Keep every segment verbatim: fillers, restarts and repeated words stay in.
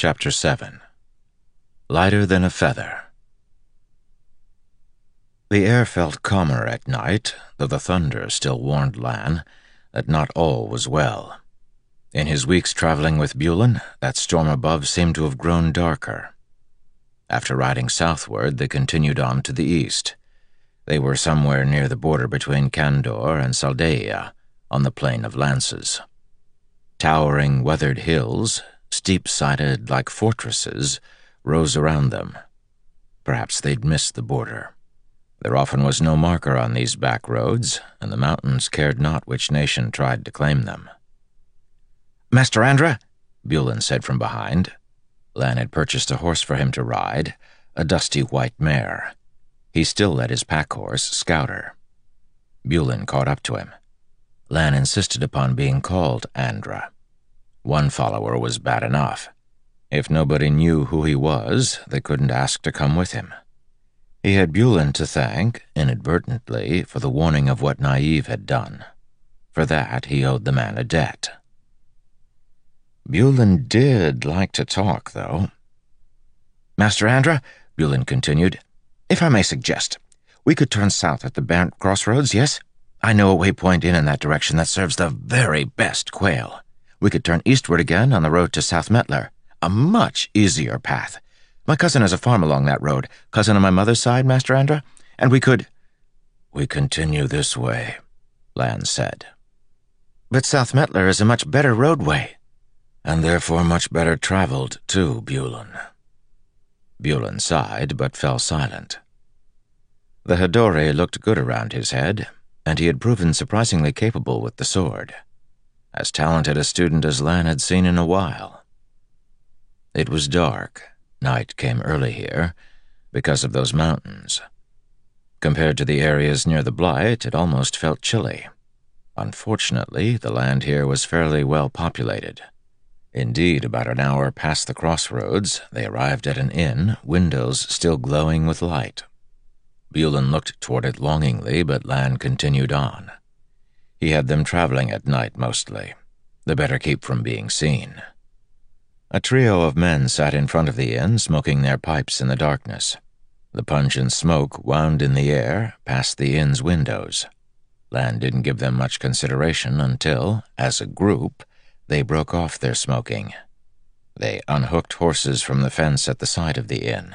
Chapter seven. Lighter Than a Feather. The air felt calmer at night, though the thunder still warned Lan that not all was well. In his weeks traveling with Bulin, that storm above seemed to have grown darker. After riding southward, they continued on to the east. They were somewhere near the border between Kandor and Saldaea, on the Plain of Lances. Towering, weathered hills, steep-sided like fortresses, rose around them. Perhaps they'd missed the border. There often was no marker on these back roads, and the mountains cared not which nation tried to claim them. "Master Andra," Bulin said from behind. Lan had purchased a horse for him to ride, a dusty white mare. He still led his pack-horse, Scouter. Bulin caught up to him. Lan insisted upon being called Andra. One follower was bad enough. If nobody knew who he was, they couldn't ask to come with him. He had Bulin to thank, inadvertently, for the warning of what Nynaeve had done. For that, he owed the man a debt. Bulin did like to talk, though. "Master Andra," Bulin continued, "if I may suggest, we could turn south at the Barrent Crossroads, yes? I know a waypoint in in that direction that serves the very best quail. We could turn eastward again on the road to South Metler, a much easier path. My cousin has a farm along that road, cousin on my mother's side, Master Andra, and we could—" "We continue this way," Lan said. "But South Metler is a much better roadway." "And therefore much better traveled, too, Bulin." Bulin sighed, but fell silent. The Hadori looked good around his head, and he had proven surprisingly capable with the sword. As talented a student as Lan had seen in a while. It was dark. Night came early here, because of those mountains. Compared to the areas near the Blight, it almost felt chilly. Unfortunately, the land here was fairly well populated. Indeed, about an hour past the crossroads, they arrived at an inn, windows still glowing with light. Bulin looked toward it longingly, but Lan continued on. He had them traveling at night mostly, the better keep from being seen. A trio of men sat in front of the inn, smoking their pipes in the darkness. The pungent smoke wound in the air, past the inn's windows. Lan didn't give them much consideration until, as a group, they broke off their smoking. They unhooked horses from the fence at the side of the inn.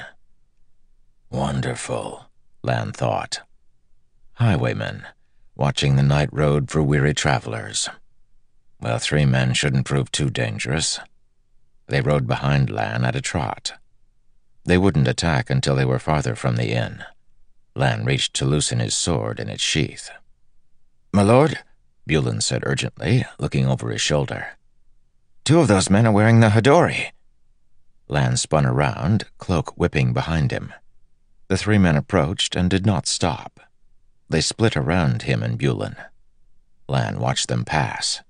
Wonderful, Lan thought. Highwaymen, watching the night road for weary travelers. Well, three men shouldn't prove too dangerous. They rode behind Lan at a trot. They wouldn't attack until they were farther from the inn. Lan reached to loosen his sword in its sheath. "My lord," Bulin said urgently, looking over his shoulder. "Two of those men are wearing the Hadori." Lan spun around, cloak whipping behind him. The three men approached and did not stop. They split around him and Bulin. Lan watched them pass.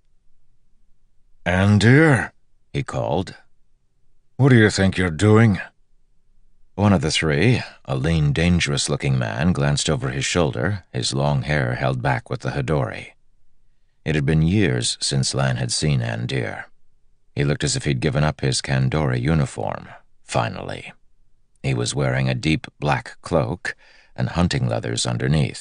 "Andir," he called. "What do you think you're doing?" One of the three, a lean, dangerous-looking man, glanced over his shoulder, his long hair held back with the Hadori. It had been years since Lan had seen Andir. He looked as if he'd given up his Kandori uniform, finally. He was wearing a deep black cloak and hunting leathers underneath.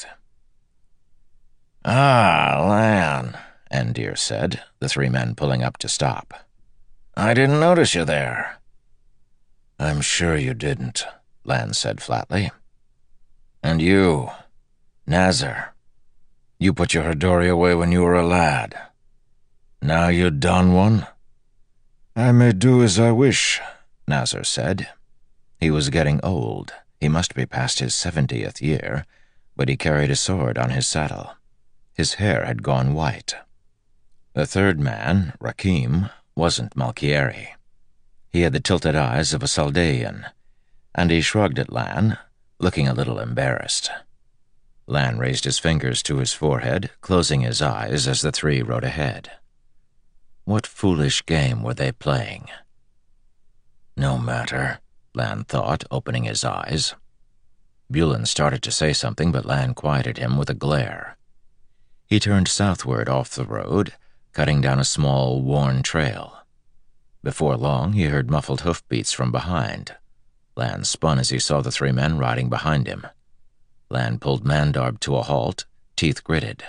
"Ah, Lan," Andir said, the three men pulling up to stop. "I didn't notice you there." "I'm sure you didn't," Lan said flatly. "And you, Nazar, you put your Hadori away when you were a lad. Now you don one?" "I may do as I wish," Nazar said. He was getting old. He must be past his seventieth year, but he carried a sword on his saddle. His hair had gone white. The third man, Rakim, wasn't Malkieri. He had the tilted eyes of a Saldaean, and he shrugged at Lan, looking a little embarrassed. Lan raised his fingers to his forehead, closing his eyes as the three rode ahead. What foolish game were they playing? No matter, Lan thought, opening his eyes. Bulin started to say something, but Lan quieted him with a glare. He turned southward off the road, cutting down a small, worn trail. Before long, he heard muffled hoofbeats from behind. Lan spun as he saw the three men riding behind him. Lan pulled Mandarb to a halt, teeth gritted.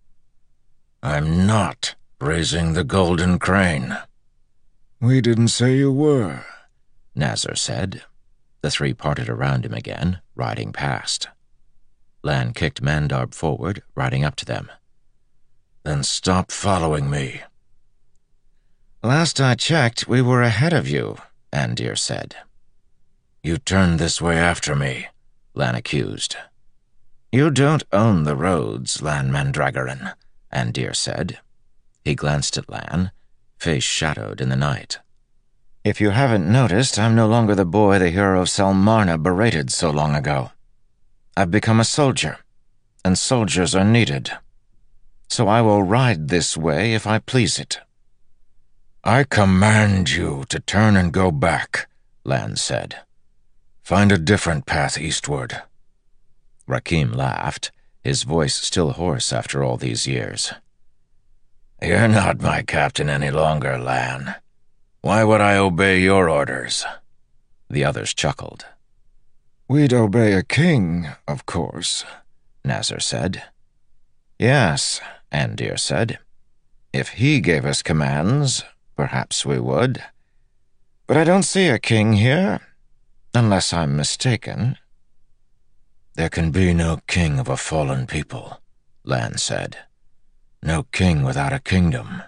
"I'm not raising the Golden Crane." "We didn't say you were," Nazar said. The three parted around him again, riding past. Lan kicked Mandarb forward, riding up to them. "Then stop following me." "Last I checked, we were ahead of you," Andir said. "You turned this way after me," Lan accused. "You don't own the roads, Lan Mandragoran," Andir said. He glanced at Lan, face shadowed in the night. "If you haven't noticed, I'm no longer the boy the hero of Salmarna berated so long ago. I've become a soldier, and soldiers are needed. So I will ride this way if I please it." "I command you to turn and go back," Lan said. "Find a different path eastward." Rakim laughed, his voice still hoarse after all these years. "You're not my captain any longer, Lan. Why would I obey your orders?" The others chuckled. "We'd obey a king, of course," Nazar said. "Yes," Andir said. "If he gave us commands, perhaps we would. But I don't see a king here, unless I'm mistaken." "There can be no king of a fallen people," Lan said. "No king without a kingdom."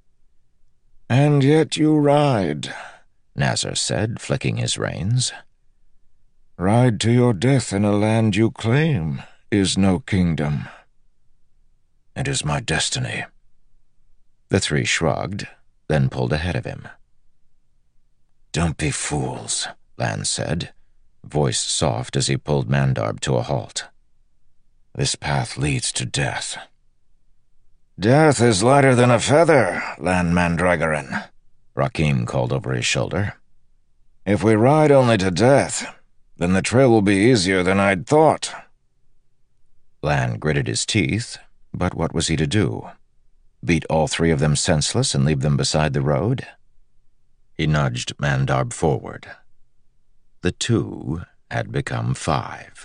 "And yet you ride," Nazar said, flicking his reins. "Ride to your death in a land you claim is no kingdom." "It is my destiny." The three shrugged, then pulled ahead of him. "Don't be fools," Lan said, voice soft as he pulled Mandarb to a halt. "This path leads to death." "Death is lighter than a feather, Lan Mandragoran," Rakim called over his shoulder. "If we ride only to death, then the trail will be easier than I'd thought." Lan gritted his teeth, but what was he to do? Beat all three of them senseless and leave them beside the road? He nudged Mandarb forward. The two had become five.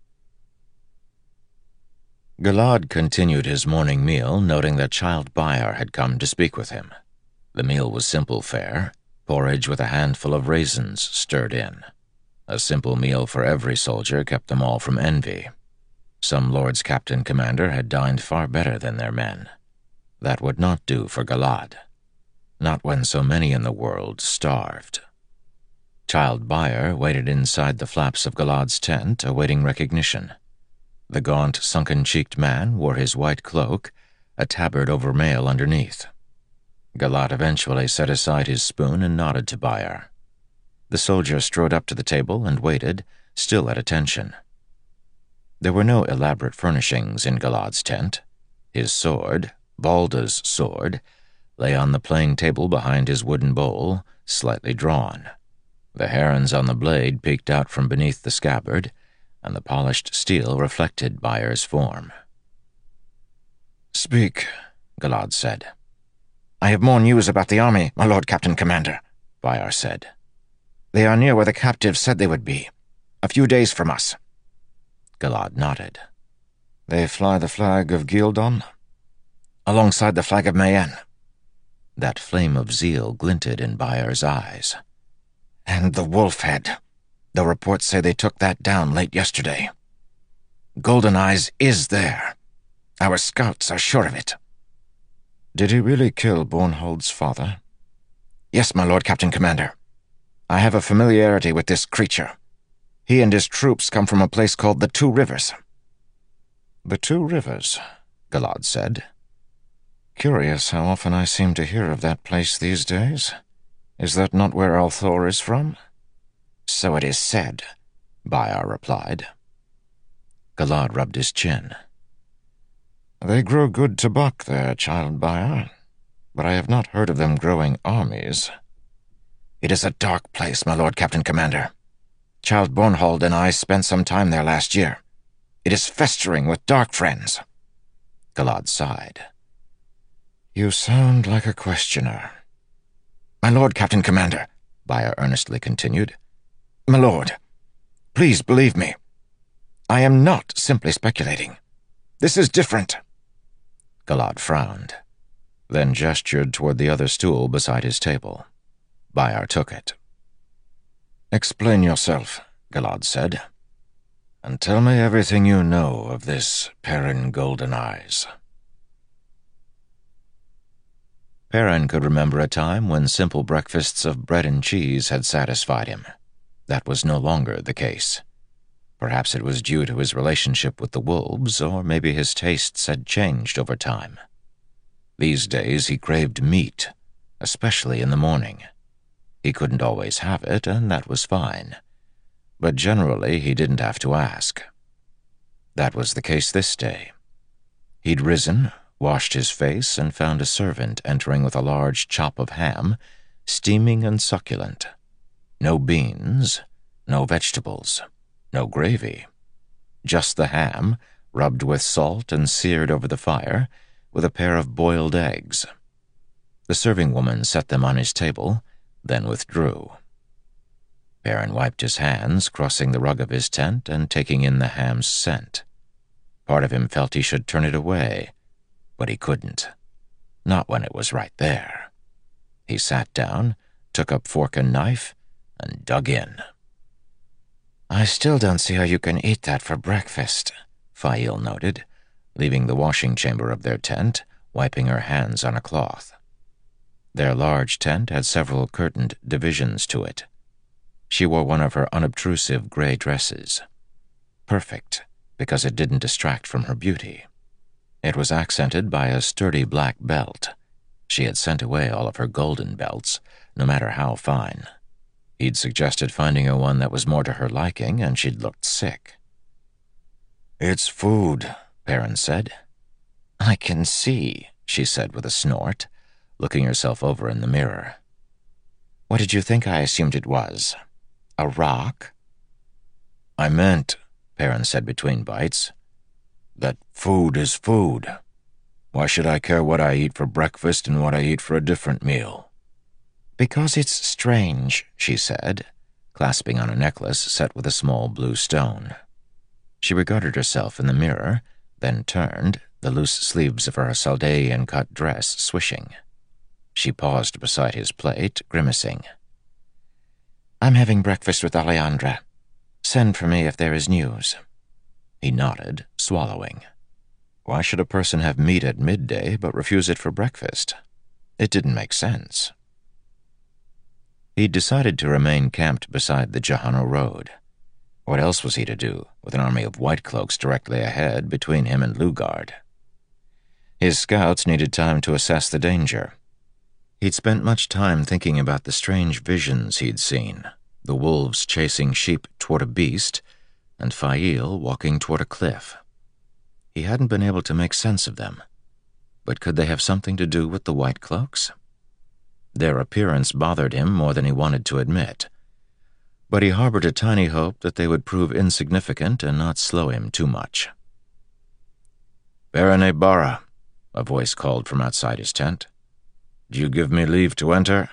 Galad continued his morning meal, noting that Child Byar had come to speak with him. The meal was simple fare, porridge with a handful of raisins stirred in. A simple meal for every soldier kept them all from envy. Some Lord's Captain Commander had dined far better than their men. That would not do for Galad. Not when so many in the world starved. Child Byar waited inside the flaps of Galad's tent, awaiting recognition. The gaunt, sunken-cheeked man wore his white cloak, a tabard over mail underneath. Galad eventually set aside his spoon and nodded to Byar. The soldier strode up to the table and waited, still at attention. There were no elaborate furnishings in Galad's tent. His sword, Balda's sword, lay on the plain table behind his wooden bowl, slightly drawn. The herons on the blade peeked out from beneath the scabbard, and the polished steel reflected Byar's form. "Speak," Galad said. "I have more news about the army, my Lord Captain Commander," Byar said. "They are near where the captives said they would be, a few days from us." Galad nodded. "They fly the flag of Gildon?" "Alongside the flag of Mayenne." That flame of zeal glinted in Byar's eyes. "And the Wolf Head. The reports say they took that down late yesterday. Golden Eyes is there. Our scouts are sure of it." "Did he really kill Bornhold's father?" "Yes, my Lord Captain Commander. I have a familiarity with this creature. He and his troops come from a place called the Two Rivers." "The Two Rivers," Galad said. "Curious how often I seem to hear of that place these days. Is that not where Althor is from?" "So it is said," Byar replied. Galad rubbed his chin. "They grow good tobacco there, Child Byar, but I have not heard of them growing armies." "It is a dark place, my Lord Captain Commander. Child Bornhold and I spent some time there last year. It is festering with dark friends." Galad sighed. "You sound like a questioner." My lord, Captain Commander, Bayer earnestly continued. My lord, please believe me. I am not simply speculating. This is different. Galad frowned, then gestured toward the other stool beside his table. Bayer took it. Explain yourself, Galad said, and tell me everything you know of this Perrin Golden Eyes. Perrin could remember a time when simple breakfasts of bread and cheese had satisfied him. That was no longer the case. Perhaps it was due to his relationship with the wolves, or maybe his tastes had changed over time. These days he craved meat, especially in the morning. He couldn't always have it, and that was fine. But generally he didn't have to ask. That was the case this day. He'd risen, washed his face, and found a servant entering with a large chop of ham, steaming and succulent. No beans, no vegetables, no gravy. Just the ham, rubbed with salt and seared over the fire, with a pair of boiled eggs. The serving woman set them on his table, then withdrew. Perrin wiped his hands, crossing the rug of his tent and taking in the ham's scent. Part of him felt he should turn it away, but he couldn't. Not when it was right there. He sat down, took up fork and knife, and dug in. I still don't see how you can eat that for breakfast, Fail noted, leaving the washing chamber of their tent, wiping her hands on a cloth. Their large tent had several curtained divisions to it. She wore one of her unobtrusive gray dresses. Perfect, because it didn't distract from her beauty. It was accented by a sturdy black belt. She had sent away all of her golden belts, no matter how fine. He'd suggested finding her one that was more to her liking, and she'd looked sick. It's food, Perrin said. I can see, she said with a snort, looking herself over in the mirror. What did you think I assumed it was? A rock? I meant, Perrin said between bites, that food is food. Why should I care what I eat for breakfast and what I eat for a different meal? Because it's strange, she said, clasping on a necklace set with a small blue stone. She regarded herself in the mirror, then turned, the loose sleeves of her Saldean-cut dress swishing. She paused beside his plate, grimacing. I'm having breakfast with Alejandra. Send for me if there is news. He nodded, swallowing. Why should a person have meat at midday but refuse it for breakfast? It didn't make sense. He'd decided to remain camped beside the Jahano Road. What else was he to do, with an army of white cloaks directly ahead between him and Lugard? His scouts needed time to assess the danger. He'd spent much time thinking about the strange visions he'd seen, the wolves chasing sheep toward a beast, and Fail walking toward a cliff. He hadn't been able to make sense of them, but could they have something to do with the white cloaks? Their appearance bothered him more than he wanted to admit, but he harbored a tiny hope that they would prove insignificant and not slow him too much. Perrin Barra, a voice called from outside his tent. Do you give me leave to enter?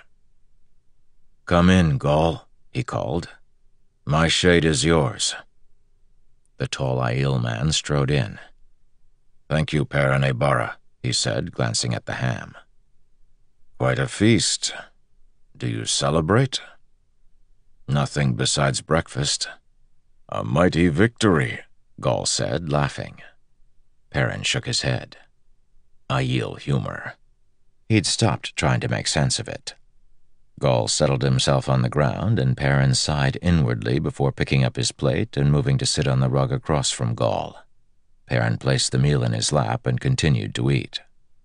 Come in, Gaul, he called. My shade is yours. The tall Aiel man strode in. Thank you, Perrin Barra, he said, glancing at the ham. Quite a feast. Do you celebrate? Nothing besides breakfast. A mighty victory, Gaul said, laughing. Perrin shook his head. Aiel humor. He'd stopped trying to make sense of it. Gaul settled himself on the ground, and Perrin sighed inwardly before picking up his plate and moving to sit on the rug across from Gaul. Perrin placed the meal in his lap and continued to eat.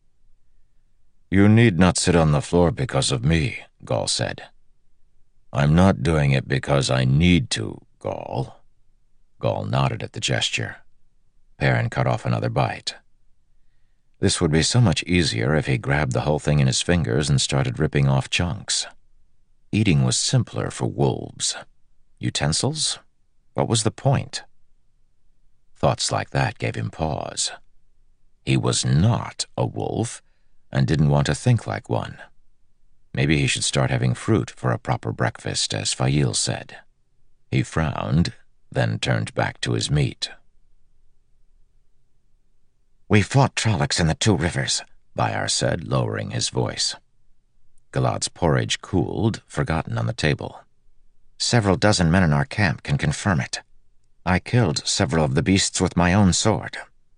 You need not sit on the floor because of me, Gaul said. I'm not doing it because I need to, Gaul. Gaul nodded at the gesture. Perrin cut off another bite. This would be so much easier if he grabbed the whole thing in his fingers and started ripping off chunks. Eating was simpler for wolves. Utensils? What was the point? Thoughts like that gave him pause. He was not a wolf and didn't want to think like one. Maybe he should start having fruit for a proper breakfast, as Fail said. He frowned, then turned back to his meat. "We fought Trollocs in the Two Rivers," Bayar said, lowering his voice. Galad's porridge cooled, forgotten on the table. "Several dozen men in our camp can confirm it. I killed several of the beasts with my own sword."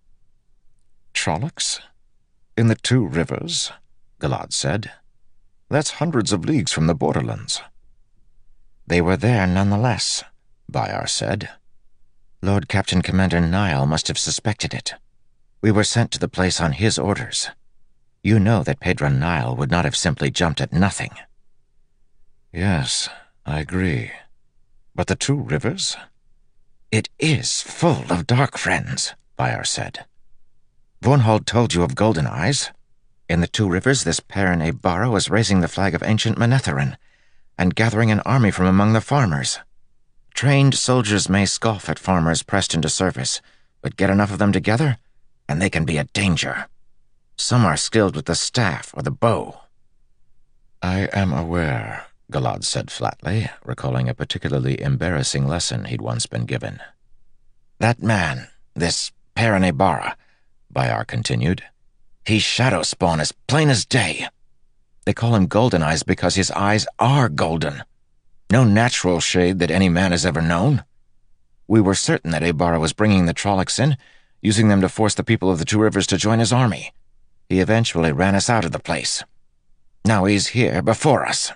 "Trollocs? In the Two Rivers?" Galad said. "That's hundreds of leagues from the borderlands." "They were there nonetheless," Bayar said. "Lord Captain Commander Niall must have suspected it. We were sent to the place on his orders. You know that Pedron Niall would not have simply jumped at nothing." "Yes, I agree. But the Two Rivers?" "It is full of dark friends," Bayar said. "Bornhold told you of Golden Eyes. In the Two Rivers, this Perrin Aybara was raising the flag of ancient Manetheren and gathering an army from among the farmers. Trained soldiers may scoff at farmers pressed into service, but get enough of them together, and they can be a danger. Some are skilled with the staff or the bow." "I am aware," Galad said flatly, recalling a particularly embarrassing lesson he'd once been given. "That man, this Perrin Aybara," Bayar continued, "he's shadow spawn as plain as day. They call him Golden Eyes because his eyes are golden. No natural shade that any man has ever known. We were certain that Aybara was bringing the Trollocs in, using them to force the people of the Two Rivers to join his army. He eventually ran us out of the place. Now he's here before us."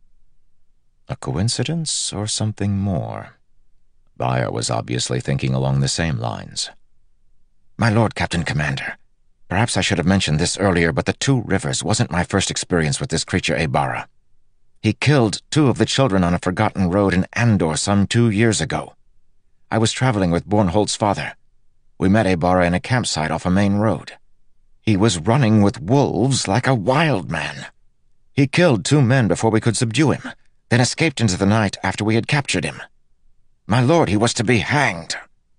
A coincidence or something more? Bayar was obviously thinking along the same lines. "My Lord Captain Commander, perhaps I should have mentioned this earlier, but the Two Rivers wasn't my first experience with this creature Aybara. He killed two of the children on a forgotten road in Andor some two years ago. I was traveling with Bornhold's father. We met Aybara in a campsite off a main road. He was running with wolves like a wild man. He killed two men before we could subdue him, then escaped into the night after we had captured him. My lord, he was to be hanged."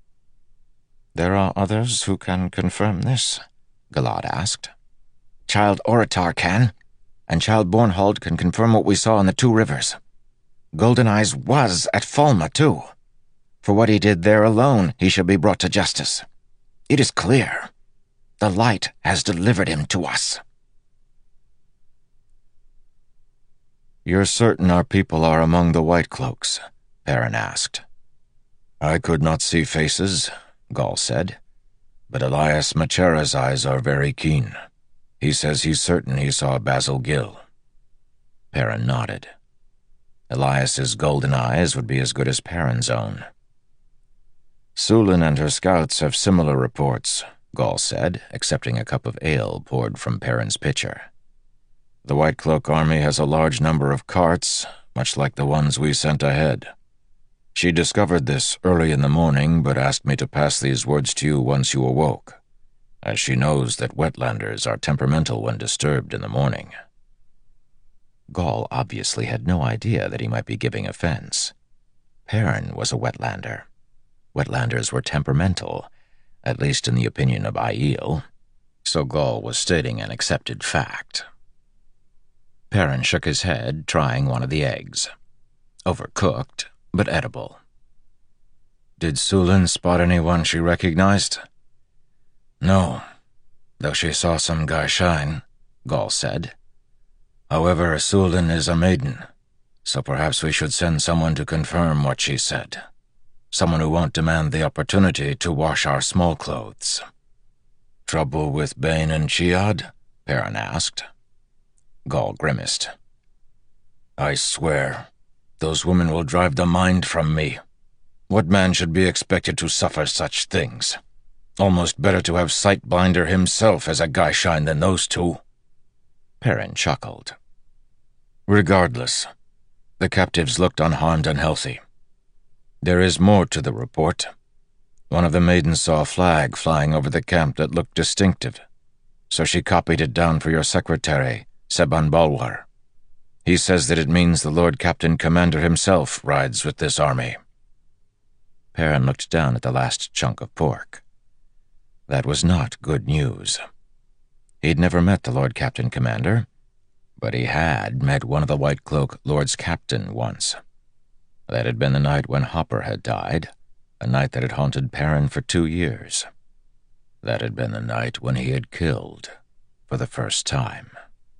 "There are others who can confirm this?" Galad asked. "Child Oratar can, and Child Bornhold can confirm what we saw in the Two Rivers. Golden Eyes was at Falma, too. For what he did there alone, he shall be brought to justice. It is clear. The light has delivered him to us." "You're certain our people are among the White Cloaks?" Perrin asked. "I could not see faces," Gall said, "but Elias Machera's eyes are very keen. He says he's certain he saw Basil Gill." Perrin nodded. Elias's golden eyes would be as good as Perrin's own. "Sulin and her scouts have similar reports," Gall said, accepting a cup of ale poured from Perrin's pitcher. "The White Cloak army has a large number of carts, much like the ones we sent ahead. She discovered this early in the morning, but asked me to pass these words to you once you awoke, as she knows that wetlanders are temperamental when disturbed in the morning." Gall obviously had no idea that he might be giving offense. Perrin was a wetlander. Wetlanders were temperamental, at least in the opinion of Aiel, so Gall was stating an accepted fact. Perrin shook his head, trying one of the eggs. Overcooked, but edible. "Did Sulin spot anyone she recognized?" "No, though she saw some guy shine," Gall said. "However, Sulin is a maiden, so perhaps we should send someone to confirm what she said. Someone who won't demand the opportunity to wash our small clothes." "Trouble with Bane and Chiad?" Perrin asked. Gall grimaced. "I swear, those women will drive the mind from me. What man should be expected to suffer such things? Almost better to have Sightblinder himself as a Gaishain than those two." Perrin chuckled. "Regardless, the captives looked unharmed and healthy. There is more to the report. One of the maidens saw a flag flying over the camp that looked distinctive, so she copied it down for your secretary, Seban Balwar. He says that it means the Lord Captain Commander himself rides with this army." Perrin looked down at the last chunk of pork. That was not good news. He'd never met the Lord Captain Commander, But he had met one of the White Cloak Lord's captain once. That had been the night when Hopper had died, a night that had haunted Perrin for two years. That had been the night when he had killed, for the first time.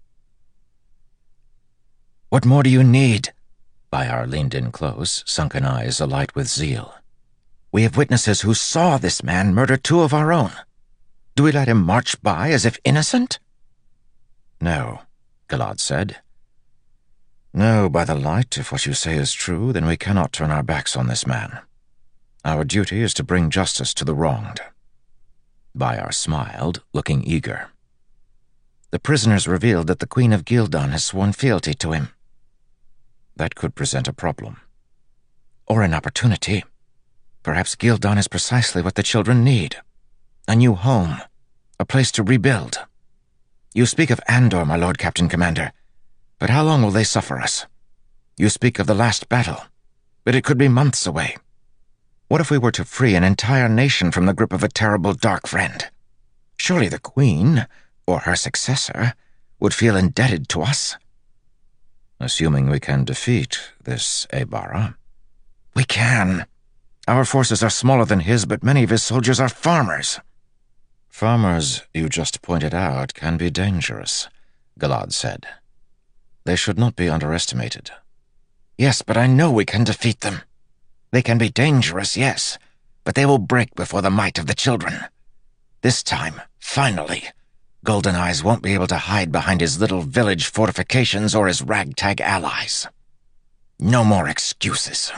"What more do you need?" Bayar leaned in close, sunken eyes alight with zeal. "We have witnesses who saw this man murder two of our own. Do we let him march by as if innocent?" "No," Galad said. "No, by the light, if what you say is true, then we cannot turn our backs on this man. Our duty is to bring justice to the wronged." Bayar smiled, looking eager. "The prisoners revealed that the Queen of Gildan has sworn fealty to him." "That could present a problem." "Or an opportunity. Perhaps Gildan is precisely what the children need. A new home. A place to rebuild. You speak of Andor, my Lord Captain Commander, but how long will they suffer us? You speak of the last battle, but it could be months away. What if we were to free an entire nation from the grip of a terrible dark friend? Surely the Queen, or her successor, would feel indebted to us." "Assuming we can defeat this Aybara." "We can. Our forces are smaller than his, but many of his soldiers are farmers." "Farmers, you just pointed out, can be dangerous," Galad said. "They should not be underestimated." "Yes, but I know we can defeat them. They can be dangerous, yes, but they will break before the might of the children. This time, finally, Golden Eyes won't be able to hide behind his little village fortifications or his ragtag allies. No more excuses."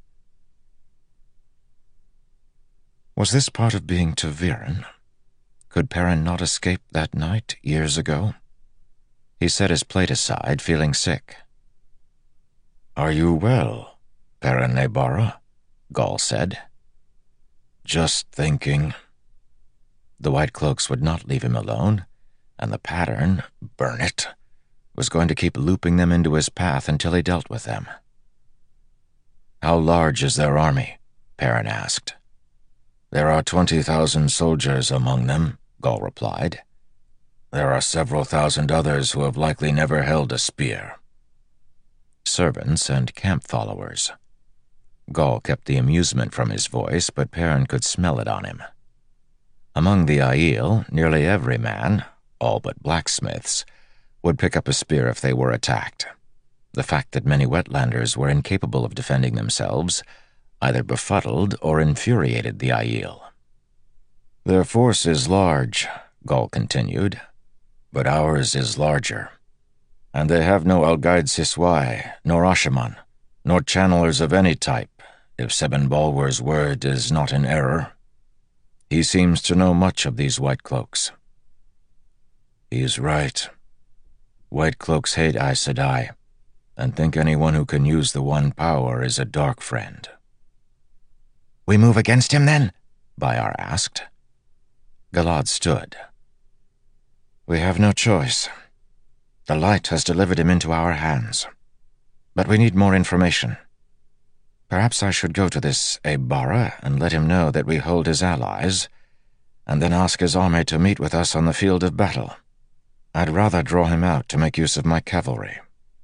Was this part of being ta'veren? Could Perrin not escape that night years ago? He set his plate aside, feeling sick. "Are you well, Perrin Aybara?" Gall said. "Just thinking." The White Cloaks would not leave him alone, and the pattern, burn it, was going to keep looping them into his path until he dealt with them. "How large is their army?" Perrin asked. "There are twenty thousand soldiers among them," Gall replied. "There are several thousand others who have likely never held a spear. Servants and camp followers." Gall kept the amusement from his voice, but Perrin could smell it on him. Among the Aiel, nearly every man, all but blacksmiths, would pick up a spear if they were attacked. The fact that many wetlanders were incapable of defending themselves either befuddled or infuriated the Aiel. "Their force is large," Gall continued, "but ours is larger. And they have no Algaid Siswai, nor Ashaman, nor channelers of any type, if Sebin Balwer's word is not in error. He seems to know much of these White Cloaks." "He's right. White Cloaks hate Aes Sedai, and think anyone who can use the One power is a dark friend." "We move against him, then?" Bayar asked. Galad stood. "We have no choice. The light has delivered him into our hands. But we need more information. Perhaps I should go to this Aybara and let him know that we hold his allies, and then ask his army to meet with us on the field of battle. I'd rather draw him out to make use of my cavalry."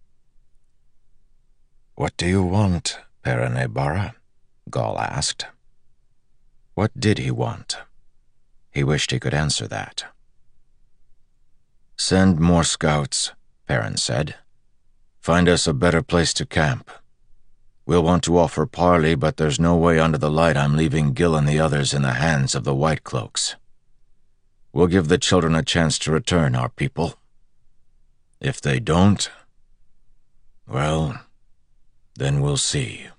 "What do you want, Perrin Aybara?" Gall asked. What did he want? He wished he could answer that. "Send more scouts," Perrin said. "Find us a better place to camp. We'll want to offer parley, but there's no way under the light I'm leaving Gil and the others in the hands of the White Cloaks. We'll give the children a chance to return our people. If they don't, well, then we'll see."